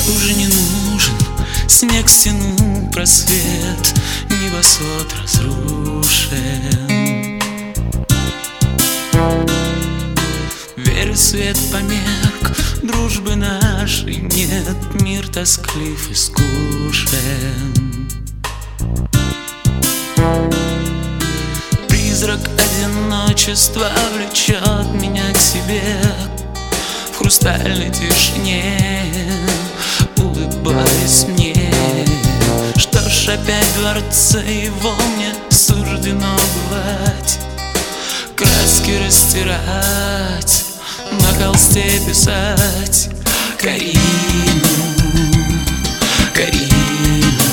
Уже не нужен снег, стянул просвет, небосвод разрушен. Верю, свет померк, дружбы нашей нет, мир тосклив и скучен. Призрак одиночества влечет меня к себе в хрустальной тишине, улыбаясь мне. Что ж, опять в дворце его мне суждено бывать, краски растирать, на холсте писать Карину, Карину,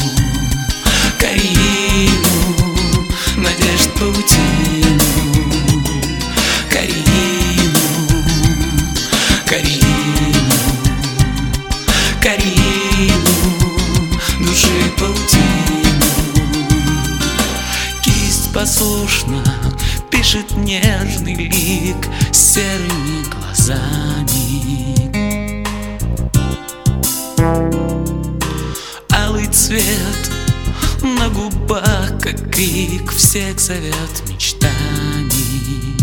Карину, надежд паутину. Карину, Карину, Карину, души паутину. Кисть послушно пишет нежный лик серыми глазами. Алый цвет на губах, как крик, всех зовет мечтами.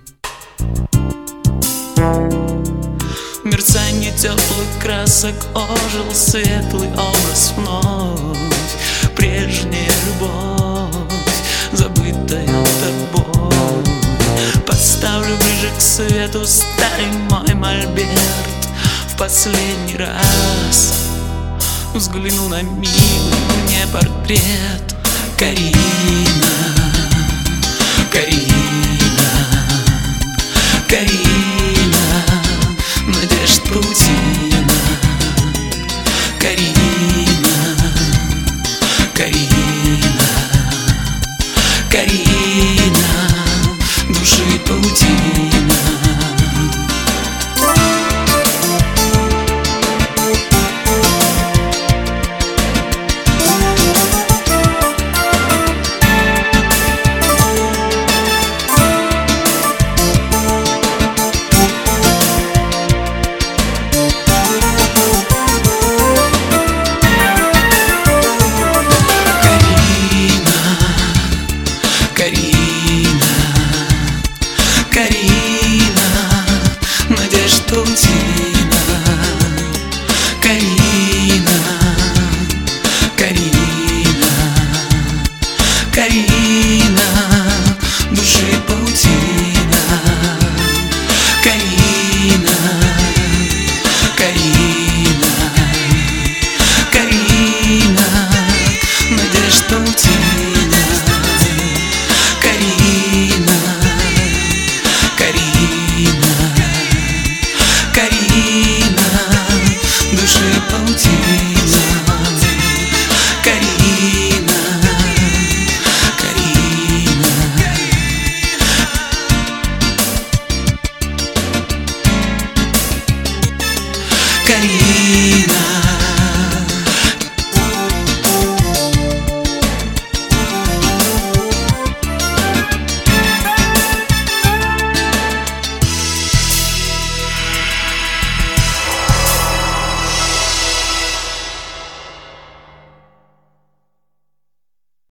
Мерцанье теплых красок ожил светлый образ вновь. Прежняя любовь, забытая тобой. Подставлю ближе к свету старый мой мольберт. В последний раз взгляну на милый мне портрет. Карина, Карина, Карина, надежд паутина. Карина, Карина, Карина, души паутина. Карина, надежд паутина. Карина, Карина, Карина, души паутина. Карина, Карина, Карина, надежд паутина. Карина, Карина, Карина, души паутина.